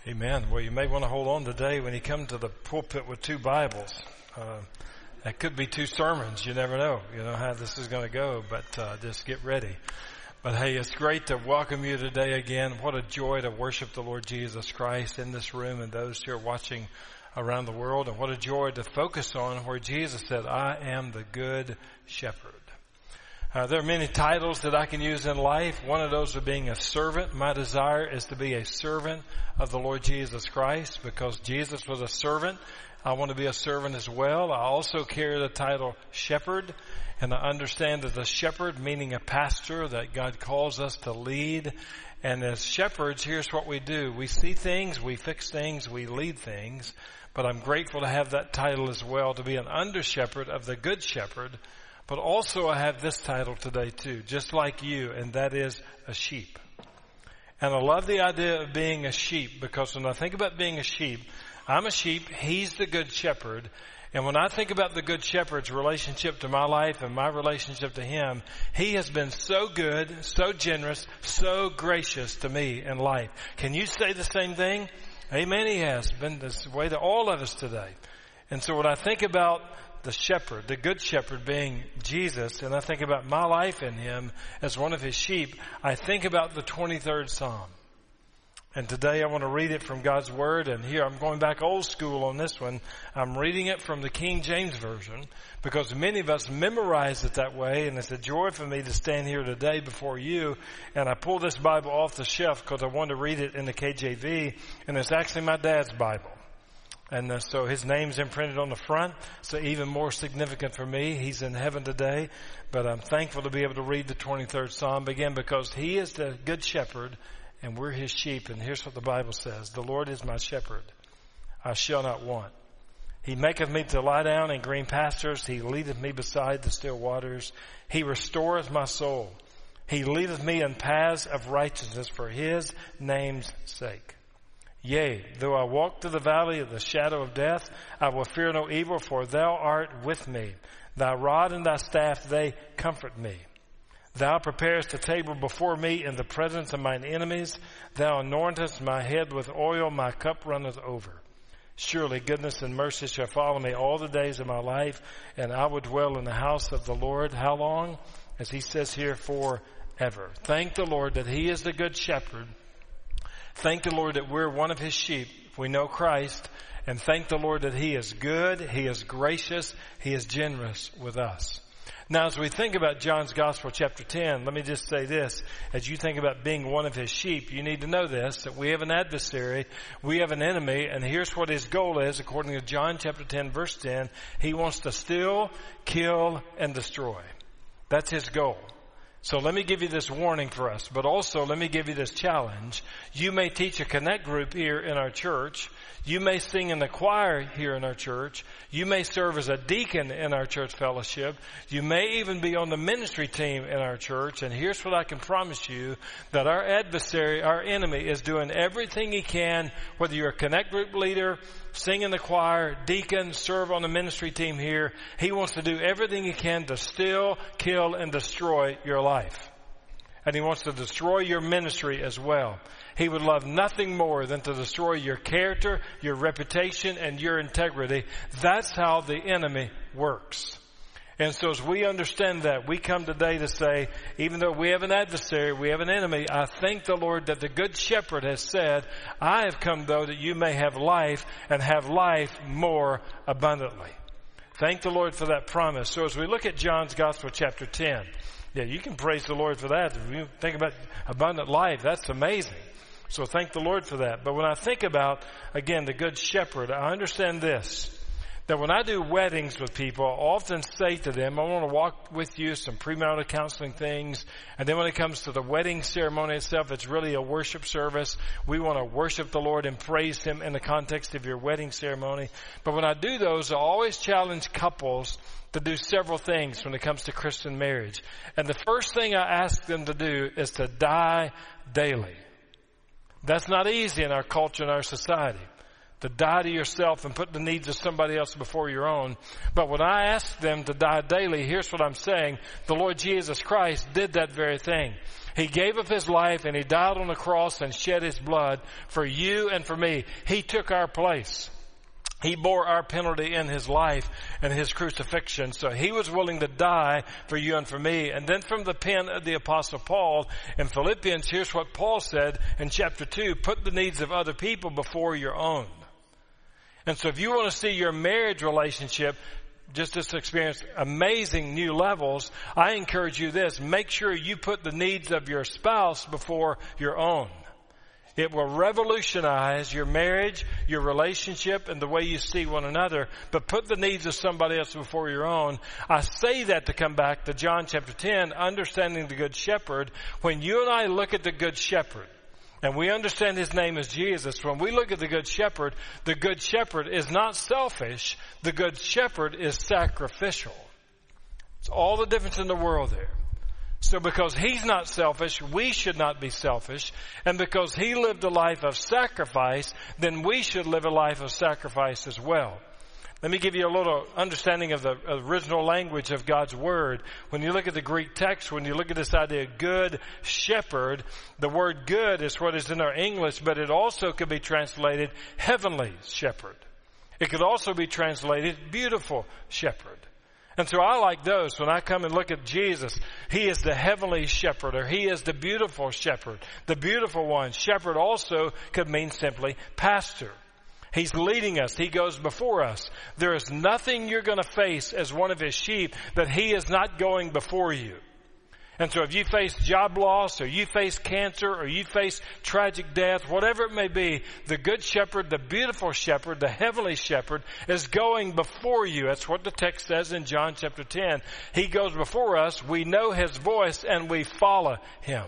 Amen. Well, you may want to hold on today when you come to the pulpit with two Bibles. That could be two sermons. You never know. You know how this is going to go, but just get ready. But hey, it's great to welcome you today again. What a joy to worship the Lord Jesus Christ in this room and those who are watching around the world. And what a joy to focus on where Jesus said, I am the good shepherd. There are many titles that I can use in life. One of those is being a servant. My desire is to be a servant of the Lord Jesus Christ because Jesus was a servant. I want to be a servant as well. I also carry the title shepherd, and I understand that the shepherd, meaning a pastor, that God calls us to lead. And as shepherds, here's what we do. We see things, we fix things, we lead things. But I'm grateful to have that title as well, to be an under shepherd of the good shepherd. But also I have this title today too, just like you, and that is a sheep. And I love the idea of being a sheep because when I think about being a sheep, I'm a sheep, he's the good shepherd. And when I think about the good shepherd's relationship to my life and my relationship to him, he has been so good, so generous, so gracious to me in life. Can you say the same thing? Amen, he has been this way to all of us today. And so when I think about the shepherd, the good shepherd being Jesus, and I think about my life in him as one of his sheep, I think about the 23rd Psalm. And today I want to read it from God's Word, and here I'm going back old school on this one. I'm reading it from the King James Version because many of us memorize it that way, and it's a joy for me to stand here today before you. And I pulled this Bible off the shelf because I wanted to read it in the KJV, and it's actually my dad's Bible. And so his name's imprinted on the front, so even more significant for me. He's in heaven today, but I'm thankful to be able to read the 23rd Psalm again because he is the good shepherd and we're his sheep. And here's what the Bible says. The Lord is my shepherd. I shall not want. He maketh me to lie down in green pastures. He leadeth me beside the still waters. He restoreth my soul. He leadeth me in paths of righteousness for his name's sake. Yea, though I walk through the valley of the shadow of death, I will fear no evil, for thou art with me. Thy rod and thy staff, they comfort me. Thou preparest a table before me in the presence of mine enemies. Thou anointest my head with oil, my cup runneth over. Surely goodness and mercy shall follow me all the days of my life, and I will dwell in the house of the Lord. How long? As he says here, forever. Thank the Lord that he is the good shepherd. Thank the Lord that we're one of his sheep. We know Christ. And thank the Lord that he is good, he is gracious, he is generous with us. Now, as we think about John's Gospel, chapter 10, let me just say this. As you think about being one of his sheep, you need to know this, that we have an adversary, we have an enemy, and here's what his goal is, according to John chapter 10, verse 10. He wants to steal, kill, and destroy. That's his goal. So let me give you this warning for us, but also let me give you this challenge. You may teach a connect group here in our church. You may sing in the choir here in our church. You may serve as a deacon in our church fellowship. You may even be on the ministry team in our church. And here's what I can promise you, that our adversary, our enemy, is doing everything he can, whether you're a connect group leader, sing in the choir, deacon, serve on the ministry team here. He wants to do everything he can to steal, kill, and destroy your life. And he wants to destroy your ministry as well. He would love nothing more than to destroy your character, your reputation, and your integrity. That's how the enemy works. And so as we understand that, we come today to say, even though we have an adversary, we have an enemy, I thank the Lord that the good shepherd has said, I have come though that you may have life and have life more abundantly. Thank the Lord for that promise. So as we look at John's Gospel, chapter 10, yeah, you can praise the Lord for that. If you think about abundant life, that's amazing. So thank the Lord for that. But when I think about, again, the good shepherd, I understand this, that when I do weddings with people, I often say to them, I want to walk with you some premarital counseling things. And then when it comes to the wedding ceremony itself, it's really a worship service. We want to worship the Lord and praise him in the context of your wedding ceremony. But when I do those, I always challenge couples to do several things when it comes to Christian marriage. And the first thing I ask them to do is to die daily. That's not easy in our culture and our society. to die to yourself and put the needs of somebody else before your own. But when I ask them to die daily, here's what I'm saying. The Lord Jesus Christ did that very thing. He gave up his life and he died on the cross and shed his blood for you and for me. He took our place. He bore our penalty in his life and his crucifixion. So he was willing to die for you and for me. And then from the pen of the Apostle Paul in Philippians, here's what Paul said in chapter 2, put the needs of other people before your own. And so if you want to see your marriage relationship just experience amazing new levels, I encourage you this, make sure you put the needs of your spouse before your own. It will revolutionize your marriage, your relationship, and the way you see one another. But put the needs of somebody else before your own. I say that to come back to John chapter 10, understanding the Good Shepherd. When you and I look at the Good Shepherd, and we understand his name is Jesus, when we look at the Good Shepherd is not selfish. The Good Shepherd is sacrificial. It's all the difference in the world there. So because he's not selfish, we should not be selfish. And because he lived a life of sacrifice, then we should live a life of sacrifice as well. Let me give you a little understanding of the original language of God's Word. When you look at the Greek text, when you look at this idea of good shepherd, the word good is what is in our English, but it also could be translated heavenly shepherd. It could also be translated beautiful shepherd. And so I like those. When I come and look at Jesus, he is the heavenly shepherd, or he is the beautiful shepherd, the beautiful one. Shepherd also could mean simply pastor. He's leading us. He goes before us. There is nothing you're going to face as one of his sheep that he is not going before you. And so if you face job loss, or you face cancer, or you face tragic death, whatever it may be, the Good Shepherd, the beautiful shepherd, the heavenly shepherd is going before you. That's what the text says in John chapter 10. He goes before us, we know his voice, and we follow him.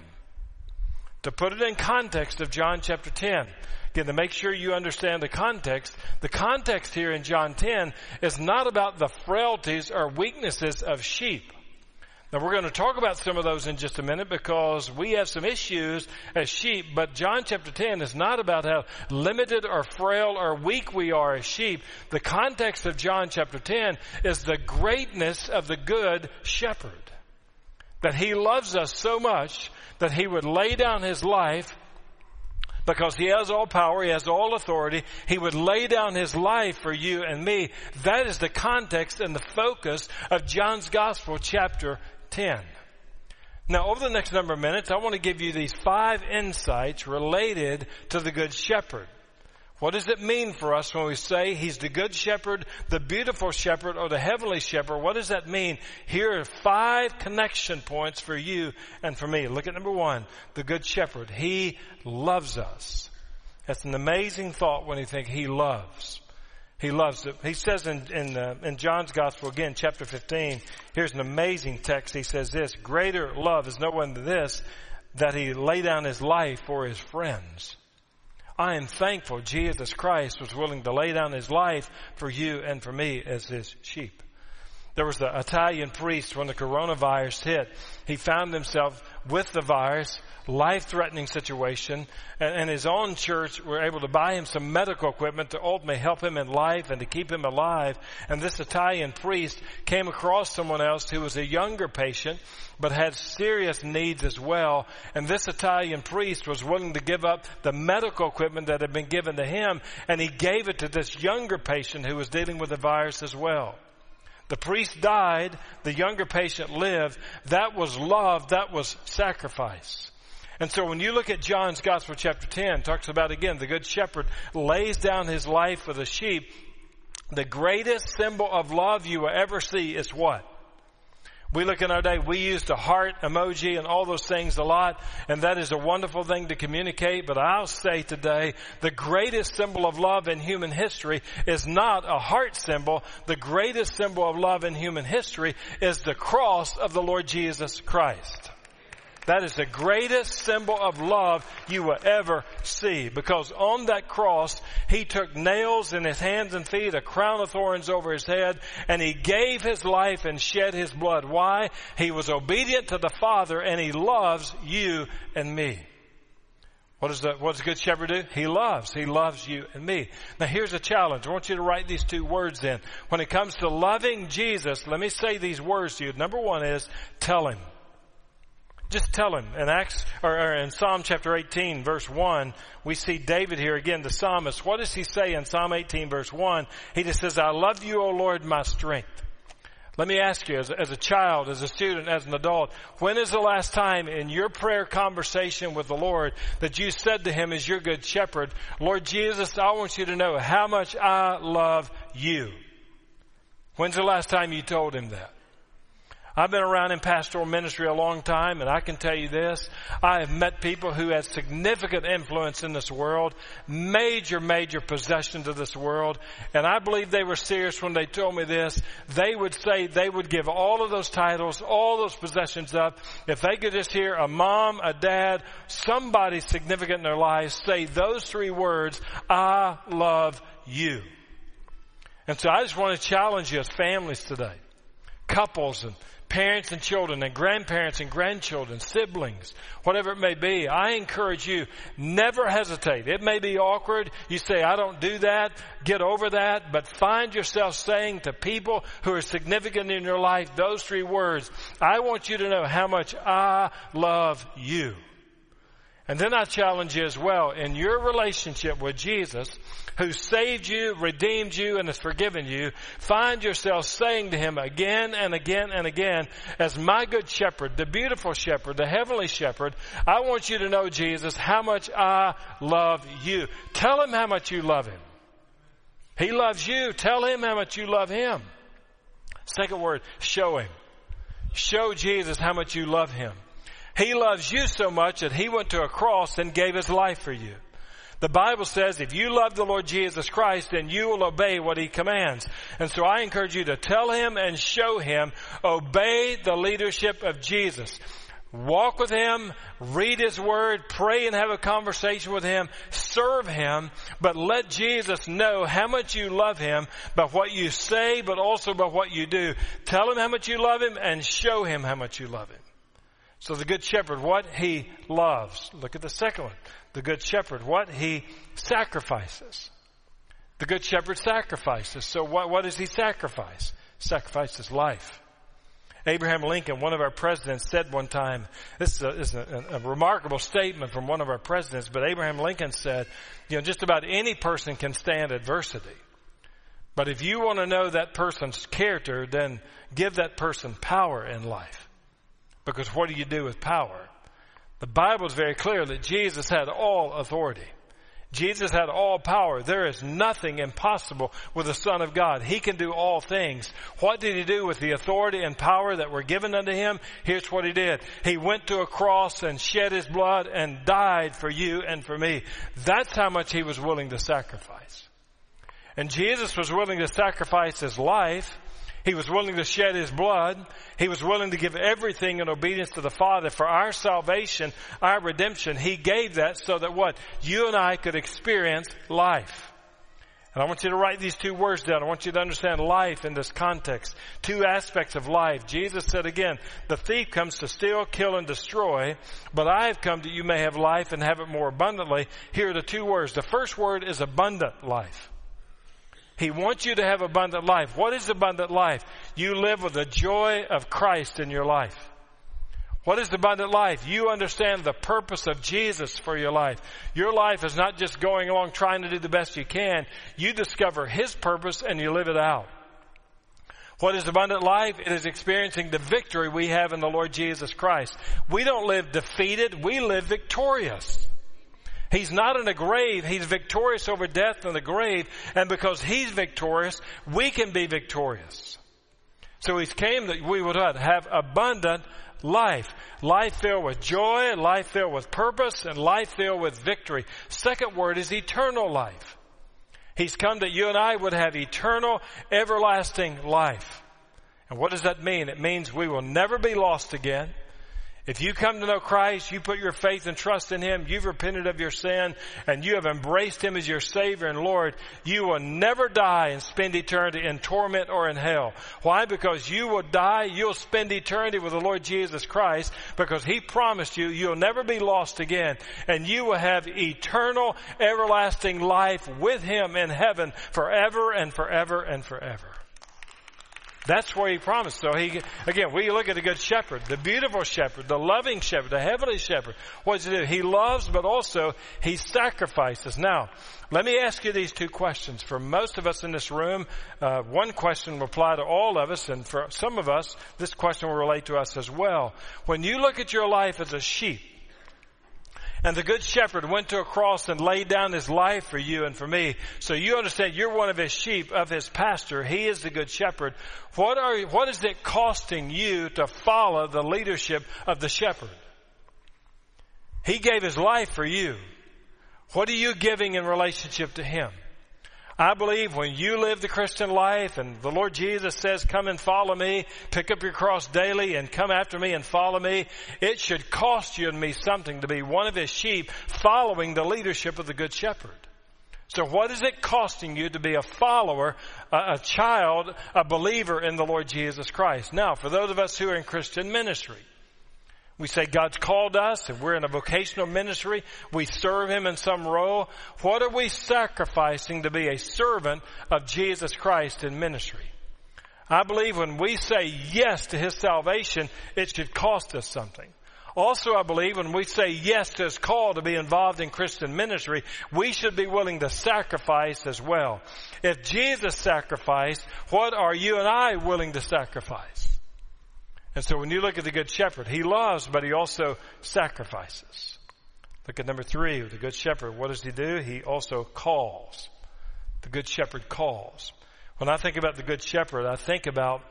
To put it in context of John chapter 10, again, to make sure you understand the context here in John 10 is not about the frailties or weaknesses of sheep. Now, we're going to talk about some of those in just a minute because we have some issues as sheep. But John chapter 10 is not about how limited or frail or weak we are as sheep. The context of John chapter 10 is the greatness of the Good Shepherd. That he loves us so much that he would lay down his life because he has all power, he has all authority. He would lay down his life for you and me. That is the context and the focus of John's Gospel chapter 10. Now, over the next number of minutes, I want to give you these 5 insights related to the Good Shepherd. What does it mean for us when we say he's the Good Shepherd, the beautiful shepherd, or the heavenly shepherd? What does that mean? Here are 5 connection points for you and for me. Look at number 1, the Good Shepherd. He loves us. That's an amazing thought when you think he loves. He loves it. He says in John's Gospel, again, chapter 15, here's an amazing text. He says this, greater love is no one than this, that he lay down his life for his friends. I am thankful Jesus Christ was willing to lay down his life for you and for me as his sheep. There was an Italian priest when the coronavirus hit. He found himself with the virus, life-threatening situation, and his own church were able to buy him some medical equipment to ultimately help him in life and to keep him alive. And this Italian priest came across someone else who was a younger patient but had serious needs as well. And this Italian priest was willing to give up the medical equipment that had been given to him, and he gave it to this younger patient who was dealing with the virus as well. The priest died, the younger patient lived. That was love, that was sacrifice. And so when you look at John's Gospel chapter 10, talks about, again, the Good Shepherd lays down his life for the sheep. The greatest symbol of love you will ever see is what? We look in our day, we use the heart emoji and all those things a lot, and that is a wonderful thing to communicate. But I'll say today, the greatest symbol of love in human history is not a heart symbol. The greatest symbol of love in human history is the cross of the Lord Jesus Christ. That is the greatest symbol of love you will ever see. Because on that cross, he took nails in his hands and feet, a crown of thorns over his head, and he gave his life and shed his blood. Why? He was obedient to the Father, and he loves you and me. What does the good shepherd do? He loves. He loves you and me. Now here's a challenge. I want you to write these two words in. When it comes to loving Jesus, let me say these words to you. Number one is tell him. Just tell him. In Psalm chapter 18 verse 1, we see David here again, the psalmist. What does he say in Psalm 18 verse 1? He just says, I love you, O Lord, my strength. Let me ask you, as a child, as a student, as an adult, when is the last time in your prayer conversation with the Lord that you said to him as your good shepherd, Lord Jesus, I want you to know how much I love you? When's the last time you told him that? I've been around in pastoral ministry a long time, and I can tell you this. I have met people who had significant influence in this world, major possessions of this world, and I believe they were serious when they told me this. They would say they would give all of those titles, all those possessions up, if they could just hear a mom, a dad, somebody significant in their lives say those three words, I love you. And so I just want to challenge you as families today, couples and parents and children and grandparents and grandchildren, siblings, whatever it may be. I encourage you, never hesitate. It may be awkward. You say, I don't do that. Get over that. But find yourself saying to people who are significant in your life those three words. I want you to know how much I love you. And then I challenge you as well, in your relationship with Jesus, who saved you, redeemed you, and has forgiven you, find yourself saying to him again and again and again, as my good shepherd, the beautiful shepherd, the heavenly shepherd, I want you to know, Jesus, how much I love you. Tell him how much you love him. He loves you. Tell him how much you love him. Second word, show him. Show Jesus how much you love him. He loves you so much that he went to a cross and gave his life for you. The Bible says if you love the Lord Jesus Christ, then you will obey what he commands. And so I encourage you to tell him and show him, obey the leadership of Jesus. Walk with him, read his word, pray and have a conversation with him, serve him, but let Jesus know how much you love him by what you say, but also by what you do. Tell him how much you love him and show him how much you love him. So the good shepherd, what he loves. Look at the second one. The good shepherd, what he sacrifices. The good shepherd sacrifices. So what does he sacrifice? Sacrifice his life. Abraham Lincoln, one of our presidents, said one time, this is a remarkable statement from one of our presidents, but Abraham Lincoln said, just about any person can stand adversity. But if you want to know that person's character, then give that person power in life. Because what do you do with power? The Bible is very clear that Jesus had all authority. Jesus had all power. There is nothing impossible with the Son of God. He can do all things. What did he do with the authority and power that were given unto him? Here's what he did. He went to a cross and shed his blood and died for you and for me. That's how much he was willing to sacrifice. And Jesus was willing to sacrifice his life. He was willing to shed his blood. He was willing to give everything in obedience to the Father for our salvation, our redemption. He gave that so that what? You and I could experience life. And I want you to write these two words down. I want you to understand life in this context. Two aspects of life. Jesus said again, the thief comes to steal, kill, and destroy, but I have come that you may have life and have it more abundantly. Here are the two words. The first word is abundant life. He wants you to have abundant life. What is abundant life? You live with the joy of Christ in your life. What is abundant life? You understand the purpose of Jesus for your life. Your life is not just going along trying to do the best you can. You discover his purpose and you live it out. What is abundant life? It is experiencing the victory we have in the Lord Jesus Christ. We don't live defeated. We live victorious. He's not in a grave. He's victorious over death and the grave. And because he's victorious, we can be victorious. So he's came that we would have abundant life. Life filled with joy, life filled with purpose, and life filled with victory. Second word is eternal life. He's come that you and I would have eternal, everlasting life. And what does that mean? It means we will never be lost again. If you come to know Christ, you put your faith and trust in Him, you've repented of your sin, and you have embraced Him as your Savior and Lord, you will never die and spend eternity in torment or in hell. Why? Because you will die, you'll spend eternity with the Lord Jesus Christ, because He promised you you'll never be lost again, and you will have eternal, everlasting life with Him in heaven forever and forever and forever. That's where He promised. So again, we look at the Good Shepherd, the beautiful Shepherd, the loving Shepherd, the heavenly Shepherd. What does He do? He loves, but also He sacrifices. Now, let me ask you these two questions. For most of us in this room, one question will apply to all of us, and for some of us, this question will relate to us as well. When you look at your life as a sheep, and the Good Shepherd went to a cross and laid down His life for you and for me, so you understand you're one of His sheep, of His pasture. He is the Good Shepherd. What is it costing you to follow the leadership of the Shepherd? He gave His life for you. What are you giving in relationship to Him? I believe when you live the Christian life and the Lord Jesus says, come and follow me, pick up your cross daily and come after me and follow me, it should cost you and me something to be one of His sheep following the leadership of the Good Shepherd. So what is it costing you to be a follower, a child, a believer in the Lord Jesus Christ? Now, for those of us who are in Christian ministry, we say God's called us and we're in a vocational ministry. We serve Him in some role. What are we sacrificing to be a servant of Jesus Christ in ministry? I believe when we say yes to His salvation, it should cost us something. Also, I believe when we say yes to His call to be involved in Christian ministry, we should be willing to sacrifice as well. If Jesus sacrificed, what are you and I willing to sacrifice? And so when you look at the Good Shepherd, He loves, but He also sacrifices. Look at number 3, the Good Shepherd. What does He do? He also calls. The Good Shepherd calls. When I think about the Good Shepherd, I think about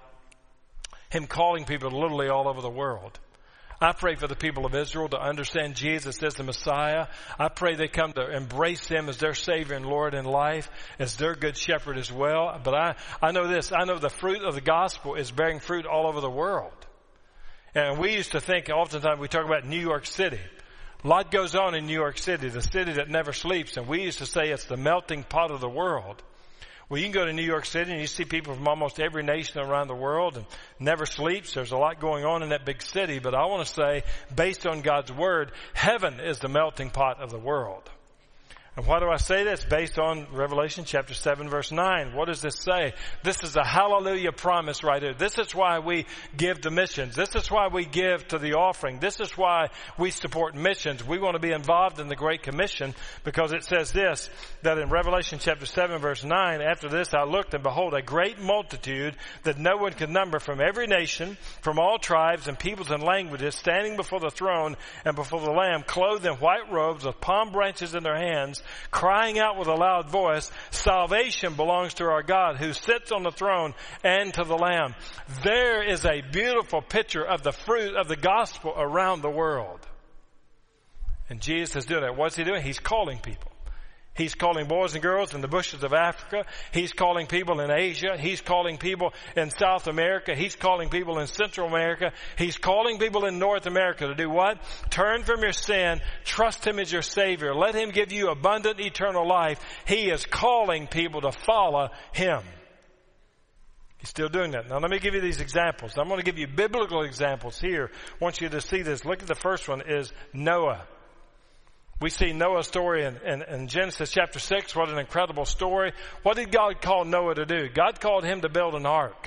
Him calling people literally all over the world. I pray for the people of Israel to understand Jesus as the Messiah. I pray they come to embrace Him as their Savior and Lord in life, as their Good Shepherd as well. But I know this. I know the fruit of the gospel is bearing fruit all over the world. And we used to think, oftentimes we talk about New York City. A lot goes on in New York City, the city that never sleeps. And we used to say it's the melting pot of the world. Well, you can go to New York City and you see people from almost every nation around the world and never sleeps. There's a lot going on in that big city. But I want to say, based on God's Word, heaven is the melting pot of the world. And why do I say this? Based on Revelation chapter 7 verse 9. What does this say? This is a hallelujah promise right here. This is why we give to missions. This is why we give to the offering. This is why we support missions. We want to be involved in the Great Commission because it says this, that in Revelation chapter 7 verse 9, after this I looked and behold a great multitude that no one could number from every nation, from all tribes and peoples and languages, standing before the throne and before the Lamb, clothed in white robes with palm branches in their hands, crying out with a loud voice, salvation belongs to our God who sits on the throne and to the Lamb. There is a beautiful picture of the fruit of the gospel around the world. And Jesus is doing that. What's He doing? He's calling people. He's calling boys and girls in the bushes of Africa. He's calling people in Asia. He's calling people in South America. He's calling people in Central America. He's calling people in North America to do what? Turn from your sin. Trust Him as your Savior. Let Him give you abundant eternal life. He is calling people to follow Him. He's still doing that. Now let me give you these examples. I'm going to give you biblical examples here. I want you to see this. Look at the first one is Noah. We see Noah's story in Genesis chapter 6. What an incredible story. What did God call Noah to do? God called him to build an ark.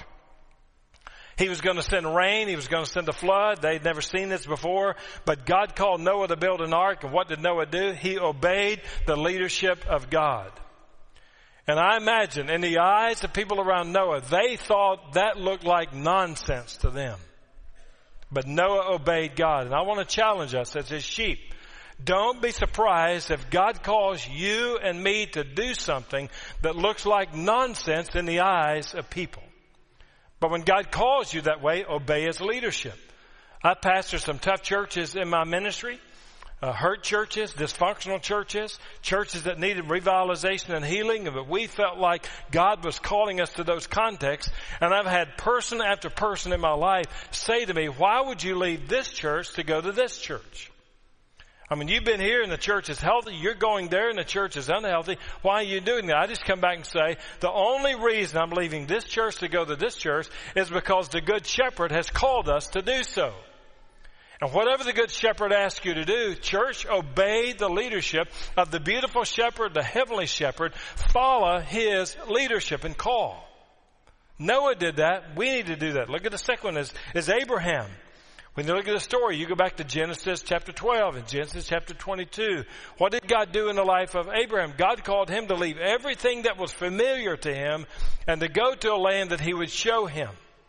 He was going to send rain. He was going to send a flood. They'd never seen this before. But God called Noah to build an ark. And what did Noah do? He obeyed the leadership of God. And I imagine in the eyes of people around Noah, they thought that looked like nonsense to them. But Noah obeyed God. And I want to challenge us as His sheep. Don't be surprised if God calls you and me to do something that looks like nonsense in the eyes of people. But when God calls you that way, obey His leadership. I pastor some tough churches in my ministry. hurt churches, dysfunctional churches, churches that needed revitalization and healing, but we felt like God was calling us to those contexts. And I've had person after person in my life say to me, why would you leave this church to go to this church? I mean, you've been here and the church is healthy. You're going there and the church is unhealthy. Why are you doing that? I just come back and say, the only reason I'm leaving this church to go to this church is because the Good Shepherd has called us to do so. And whatever the Good Shepherd asks you to do, church, obey the leadership of the beautiful shepherd, the heavenly shepherd. Follow his leadership and call. Noah did that. We need to do that. Look at the second one is Abraham. When you look at the story, you go back to Genesis chapter 12 and Genesis chapter 22. What did God do in the life of Abraham? God called him to leave everything that was familiar to him and to go to a land that he would show him.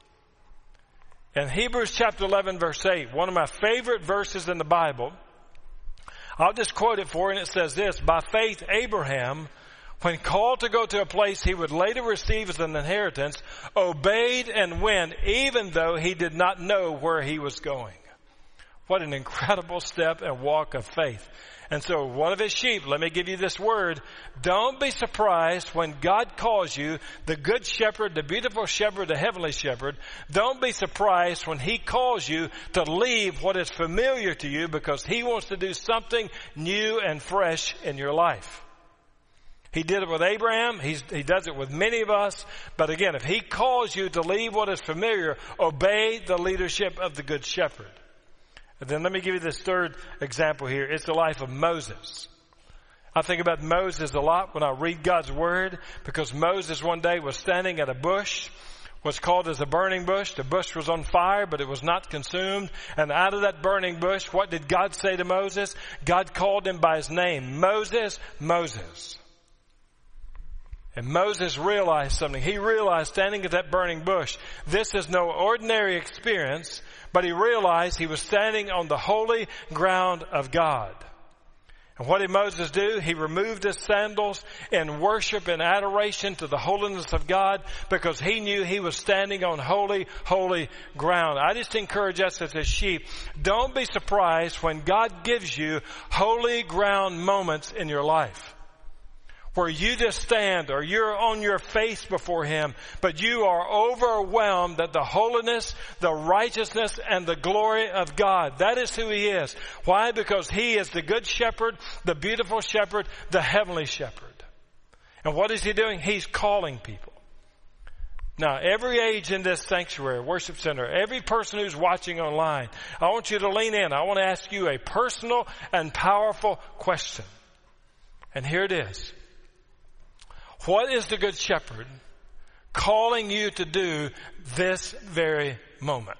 In Hebrews chapter 11 verse 8, one of my favorite verses in the Bible, I'll just quote it for you, and it says this: by faith Abraham, when called to go to a place he would later receive as an inheritance, obeyed and went even though he did not know where he was going. What an incredible step and walk of faith. And so one of his sheep, let me give you this word. Don't be surprised when God calls you, the Good Shepherd, the beautiful shepherd, the heavenly shepherd. Don't be surprised when he calls you to leave what is familiar to you, because he wants to do something new and fresh in your life. He did it with Abraham. He does it with many of us. But again, if he calls you to leave what is familiar, obey the leadership of the Good Shepherd. And then let me give you this third example here. It's the life of Moses. I think about Moses a lot when I read God's Word, because Moses one day was standing at a bush, what's called as a burning bush. The bush was on fire, but it was not consumed. And out of that burning bush, what did God say to Moses? God called him by his name, Moses, Moses. And Moses realized something. He realized, standing at that burning bush, this is no ordinary experience, but he realized he was standing on the holy ground of God. And what did Moses do? He removed his sandals in worship and adoration to the holiness of God, because he knew he was standing on holy, holy ground. I just encourage us as his sheep, don't be surprised when God gives you holy ground moments in your life, where you just stand or you're on your face before him, but you are overwhelmed at the holiness, the righteousness, and the glory of God. That is who he is. Why? Because he is the Good Shepherd, the beautiful shepherd, the heavenly shepherd. And what is he doing? He's calling people. Now, every age in this sanctuary, worship center, every person who's watching online, I want you to lean in. I want to ask you a personal and powerful question. And here it is. What is the Good Shepherd calling you to do this very moment?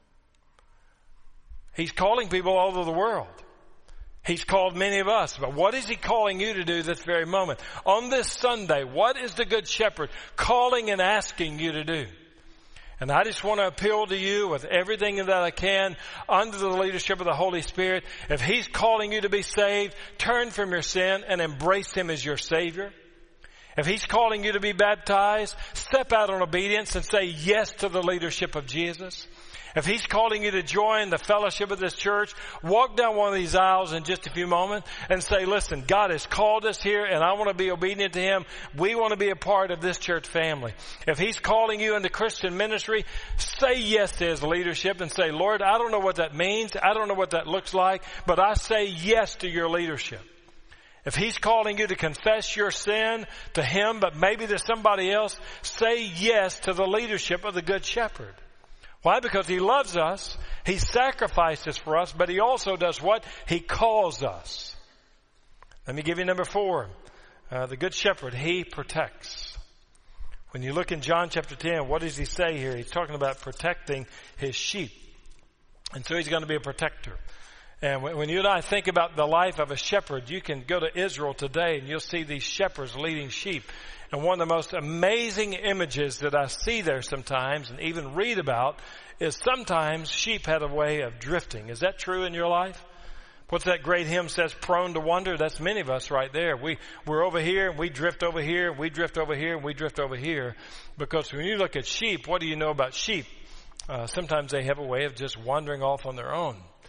He's calling people all over the world. He's called many of us. But what is he calling you to do this very moment? On this Sunday, what is the Good Shepherd calling and asking you to do? And I just want to appeal to you with everything that I can under the leadership of the Holy Spirit. If he's calling you to be saved, turn from your sin and embrace him as your Savior. If he's calling you to be baptized, step out in obedience and say yes to the leadership of Jesus. If he's calling you to join the fellowship of this church, walk down one of these aisles in just a few moments and say, listen, God has called us here and I want to be obedient to him. We want to be a part of this church family. If he's calling you into Christian ministry, say yes to his leadership and say, Lord, I don't know what that means. I don't know what that looks like, but I say yes to your leadership. If he's calling you to confess your sin to him, but maybe to somebody else, say yes to the leadership of the Good Shepherd. Why? Because he loves us. He sacrifices for us, but he also does what? He calls us. Let me give you number 4. The Good Shepherd, he protects. When you look in John chapter 10, what does he say here? He's talking about protecting his sheep. And so he's going to be a protector. And when you and I think about the life of a shepherd, you can go to Israel today and you'll see these shepherds leading sheep. And one of the most amazing images that I see there sometimes and even read about is sometimes sheep had a way of drifting. Is that true in your life? What's that great hymn says, prone to wander? That's many of us right there. We're over here and we drift over here, we drift over here and we drift over here. Because when you look at sheep, what do you know about sheep? Sometimes they have a way of just wandering off on their own.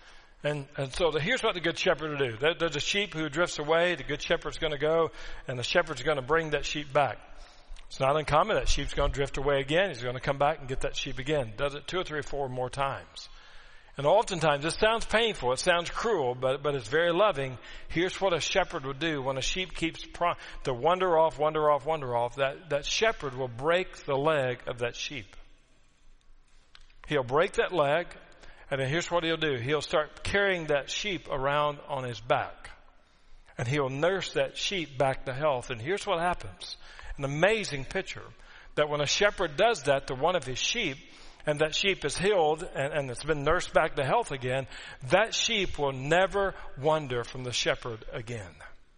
And so here's what the good shepherd will do. There's a sheep who drifts away. The good shepherd's going to go, and the shepherd's going to bring that sheep back. It's not uncommon. That sheep's going to drift away again. He's going to come back and get that sheep again. Does it 2 or 3 or 4 more times. And oftentimes, this sounds painful. It sounds cruel, but it's very loving. Here's what a shepherd would do. When a sheep keeps to wander off, that shepherd will break the leg of that sheep. He'll break that leg, and then here's what he'll do. He'll start carrying that sheep around on his back. And he'll nurse that sheep back to health. And here's what happens. An amazing picture. That when a shepherd does that to one of his sheep, and that sheep is healed and it's been nursed back to health again, that sheep will never wander from the shepherd again.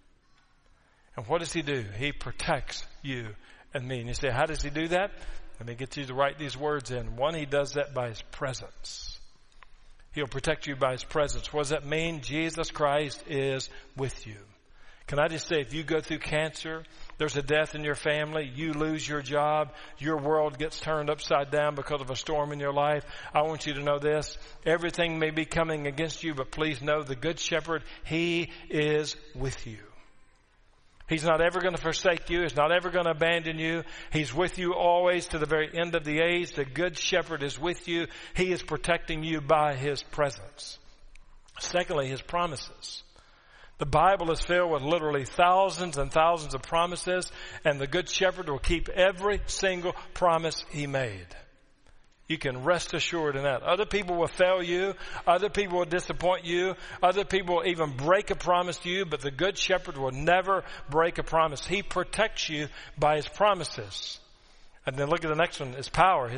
And what does he do? He protects you and me. And you say, how does he do that? Let me get you to write these words in. One, he does that by his presence. He'll protect you by his presence. What does that mean? Jesus Christ is with you. Can I just say, if you go through cancer, there's a death in your family, you lose your job, your world gets turned upside down because of a storm in your life, I want you to know this. Everything may be coming against you, but please know the Good Shepherd, he is with you. He's not ever going to forsake you. He's not ever going to abandon you. He's with you always to the very end of the age. The Good Shepherd is with you. He is protecting you by his presence. Secondly, his promises. The Bible is filled with literally thousands and thousands of promises, and the Good Shepherd will keep every single promise he made. You can rest assured in that. Other people will fail you. Other people will disappoint you. Other people will even break a promise to you, but the Good Shepherd will never break a promise. He protects you by his promises. And then look at the next one, his power.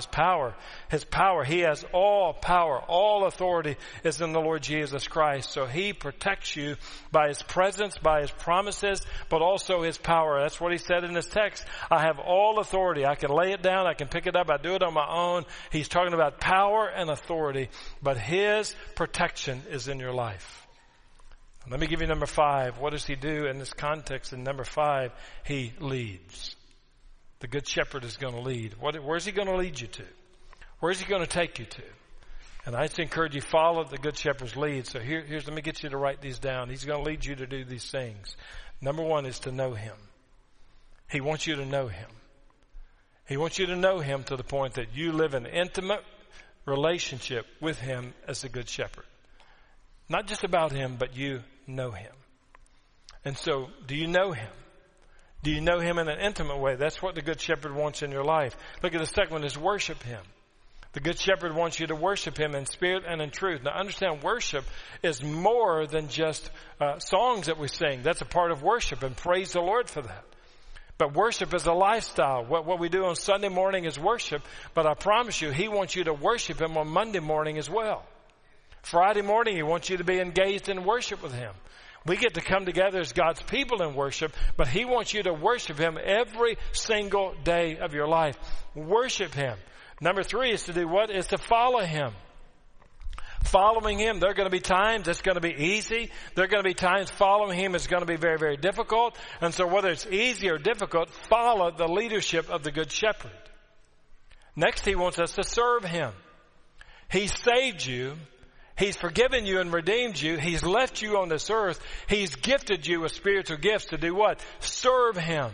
He has all power. All authority is in the Lord Jesus Christ. So he protects you by his presence, by his promises, but also his power. That's what he said in this text. I have all authority. I can lay it down. I can pick it up. I do it on my own. He's talking about power and authority, but his protection is in your life. Let me give you number 5. What does he do in this context? In number 5, he leads. The Good Shepherd is going to lead. Where's he going to lead you to? Where's he going to take you to? And I just encourage you, follow the Good Shepherd's lead. So here's let me get you to write these down. He's going to lead you to do these things. Number 1 is to know him. He wants you to know him. He wants you to know him to the point that you live an intimate relationship with him as the Good Shepherd. Not just about him, but you know him. And so, do you know him? Do you know him in an intimate way? That's what the Good Shepherd wants in your life. Look at the second one is worship him. The Good Shepherd wants you to worship him in spirit and in truth. Now understand, worship is more than just songs that we sing. That's a part of worship, and praise the Lord for that. But worship is a lifestyle. What we do on Sunday morning is worship, but I promise you, he wants you to worship him on Monday morning as well. Friday morning, he wants you to be engaged in worship with him. We get to come together as God's people in worship, but he wants you to worship him every single day of your life. Worship him. Number 3 is to do what? Is to follow him. Following him, there are going to be times it's going to be easy. There are going to be times following him is going to be very, very difficult. And so whether it's easy or difficult, follow the leadership of the Good Shepherd. Next, he wants us to serve him. He saved you. He's forgiven you and redeemed you. He's left you on this earth. He's gifted you with spiritual gifts to do what? Serve him.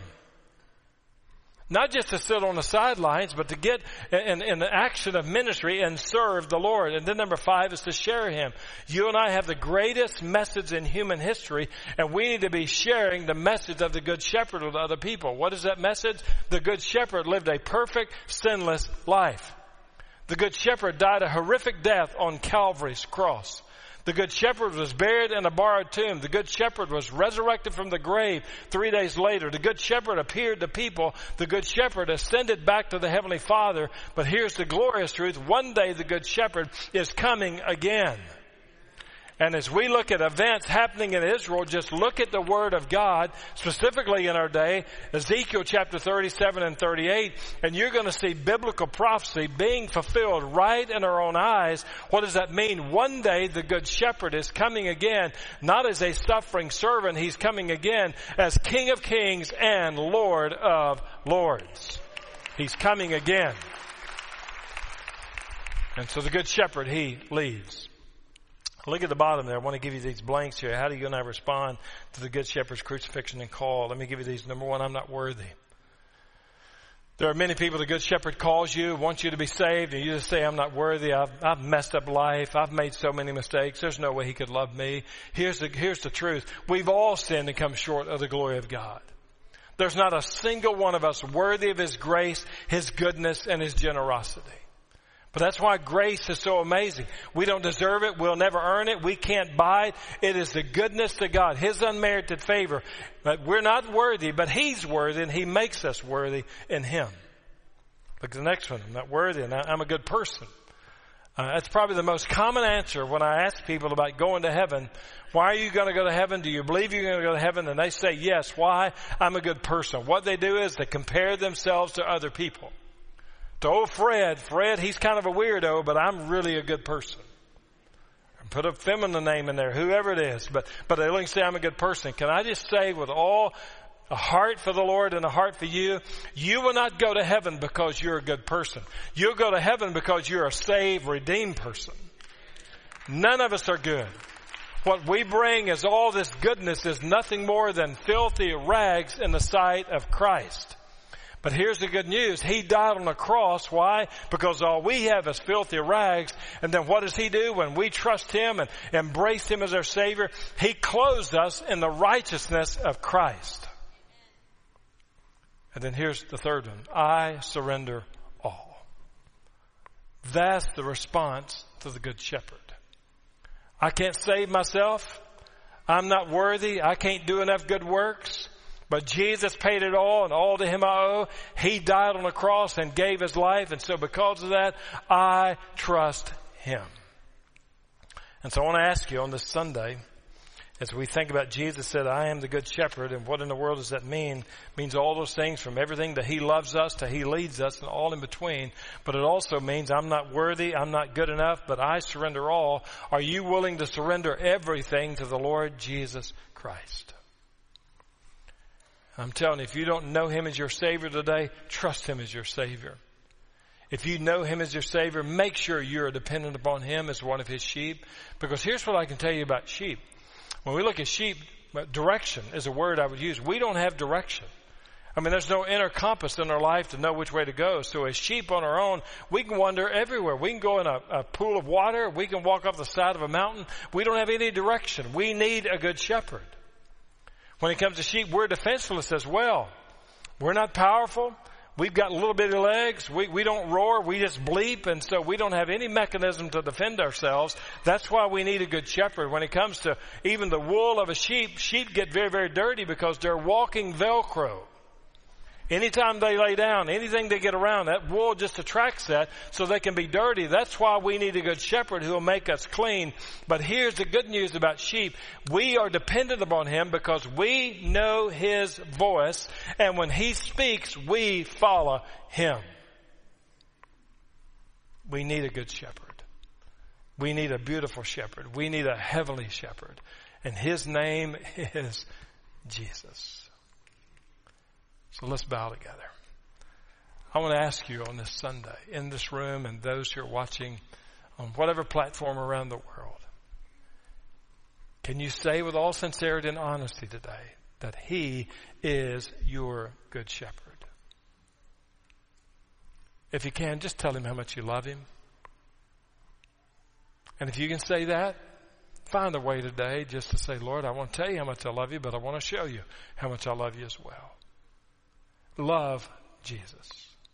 Not just to sit on the sidelines, but to get in the action of ministry and serve the Lord. And then number 5 is to share him. You and I have the greatest message in human history, and we need to be sharing the message of the Good Shepherd with other people. What is that message? The Good Shepherd lived a perfect, sinless life. The Good Shepherd died a horrific death on Calvary's cross. The Good Shepherd was buried in a borrowed tomb. The Good Shepherd was resurrected from the grave 3 days later. The Good Shepherd appeared to people. The Good Shepherd ascended back to the Heavenly Father. But here's the glorious truth. One day the Good Shepherd is coming again. And as we look at events happening in Israel, just look at the Word of God, specifically in our day, Ezekiel chapter 37 and 38, and you're going to see biblical prophecy being fulfilled right in our own eyes. What does that mean? One day the Good Shepherd is coming again, not as a suffering servant. He's coming again as King of Kings and Lord of Lords. He's coming again. And so the Good Shepherd, he leads. Look at the bottom there. I want to give you these blanks here. How do you and I respond to the Good Shepherd's crucifixion and call? Let me give you these. Number one, I'm not worthy. There are many people the Good Shepherd calls you, wants you to be saved, and you just say, I'm not worthy. I've messed up life. I've made so many mistakes. There's no way he could love me. Here's the truth. We've all sinned and come short of the glory of God. There's not a single one of us worthy of his grace, his goodness, and his generosity. But that's why grace is so amazing. We don't deserve it. We'll never earn it. We can't buy it. It is the goodness of God, his unmerited favor. But we're not worthy, but he's worthy, and he makes us worthy in him. Look at the next one. I'm not worthy, and I'm a good person. That's probably the most common answer when I ask people about going to heaven. Why are you going to go to heaven? Do you believe you're going to go to heaven? And they say, yes. Why? I'm a good person. What they do is they compare themselves to other people. To old Fred, he's kind of a weirdo, but I'm really a good person. Put a feminine name in there, whoever it is. But they look and say, I'm a good person. Can I just say with all a heart for the Lord and a heart for you, you will not go to heaven because you're a good person. You'll go to heaven because you're a saved, redeemed person. None of us are good. What we bring is all this goodness is nothing more than filthy rags in the sight of Christ. But here's the good news. He died on the cross. Why? Because all we have is filthy rags. And then what does he do? When we trust him and embrace him as our Savior, he clothes us in the righteousness of Christ. And then here's the third one. I surrender all. That's the response to the Good Shepherd. I can't save myself. I'm not worthy. I can't do enough good works. But Jesus paid it all, and all to him I owe. He died on the cross and gave his life. And so because of that, I trust him. And so I want to ask you on this Sunday, as we think about Jesus said, I am the good shepherd, and what in the world does that mean? It means all those things from everything that he loves us to he leads us and all in between. But it also means I'm not worthy, I'm not good enough, but I surrender all. Are you willing to surrender everything to the Lord Jesus Christ? I'm telling you, if you don't know him as your Savior today, trust him as your Savior. If you know him as your Savior, make sure you're dependent upon him as one of his sheep. Because here's what I can tell you about sheep. When we look at sheep, direction is a word I would use. We don't have direction. I mean, there's no inner compass in our life to know which way to go. So as sheep on our own, we can wander everywhere. We can go in a pool of water. We can walk off the side of a mountain. We don't have any direction. We need a good shepherd. When it comes to sheep, we're defenseless as well. We're not powerful. We've got little bitty legs. We don't roar. We just bleep. And so we don't have any mechanism to defend ourselves. That's why we need a good shepherd. When it comes to even the wool of a sheep, sheep get very, very dirty because they're walking Velcro. Anytime they lay down, anything they get around, that wool just attracts that so they can be dirty. That's why we need a good shepherd who will make us clean. But here's the good news about sheep. We are dependent upon him because we know his voice. And when he speaks, we follow him. We need a good shepherd. We need a beautiful shepherd. We need a heavenly shepherd. And his name is Jesus. So let's bow together. I want to ask you on this Sunday, in this room, and those who are watching on whatever platform around the world, can you say with all sincerity and honesty today that he is your good shepherd? If you can, just tell him how much you love him. And if you can say that, find a way today just to say, Lord, I want to tell you how much I love you, but I want to show you how much I love you as well. Love Jesus.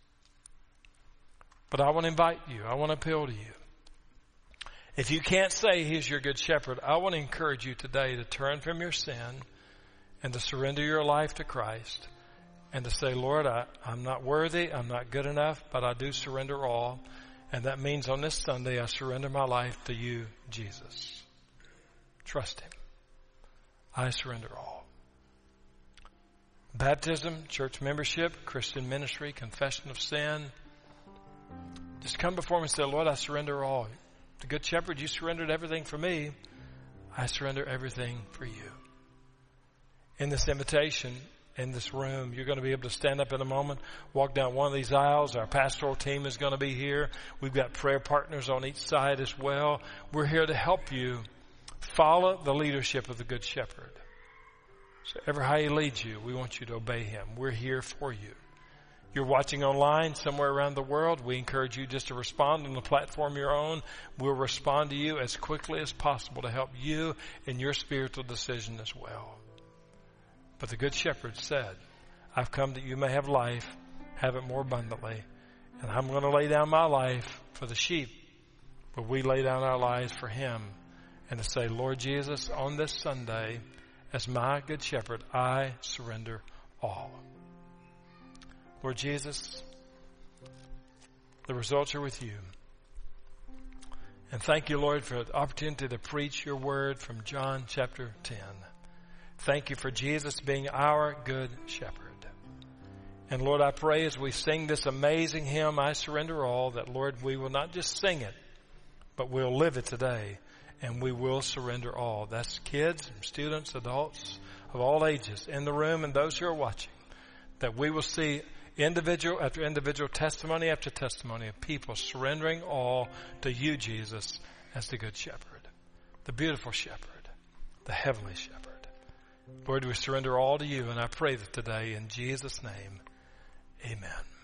But I want to invite you. I want to appeal to you. If you can't say he's your good shepherd, I want to encourage you today to turn from your sin and to surrender your life to Christ and to say, Lord, I'm not worthy, I'm not good enough, but I do surrender all. And that means on this Sunday, I surrender my life to you, Jesus. Trust him. I surrender all. Baptism, church membership, Christian ministry, confession of sin. Just come before him and say, Lord, I surrender all. The good shepherd, you surrendered everything for me. I surrender everything for you. In this invitation, in this room, you're going to be able to stand up in a moment, walk down one of these aisles. Our pastoral team is going to be here. We've got prayer partners on each side as well. We're here to help you Follow the leadership of the Good Shepherd. So ever how he leads you, we want you to obey him. We're here for you. You're watching online somewhere around the world. We encourage you just to respond on the platform you're on. We'll respond to you as quickly as possible to help you in your spiritual decision as well. But the Good Shepherd said, I've come that you may have life, have it more abundantly. And I'm going to lay down my life for the sheep. But we lay down our lives for him. And to say, Lord Jesus, on this Sunday, as my Good Shepherd, I surrender all. Lord Jesus, the results are with you. And thank you, Lord, for the opportunity to preach your word from John chapter 10. Thank you for Jesus being our Good Shepherd. And Lord, I pray as we sing this amazing hymn, I Surrender All, that Lord, we will not just sing it, but we'll live it today. And we will surrender all. That's kids, students, adults of all ages in the room and those who are watching. That we will see individual after individual, testimony after testimony of people surrendering all to you, Jesus, as the Good Shepherd, the beautiful Shepherd, the heavenly Shepherd. Lord, we surrender all to you, and I pray that today in Jesus' name, amen.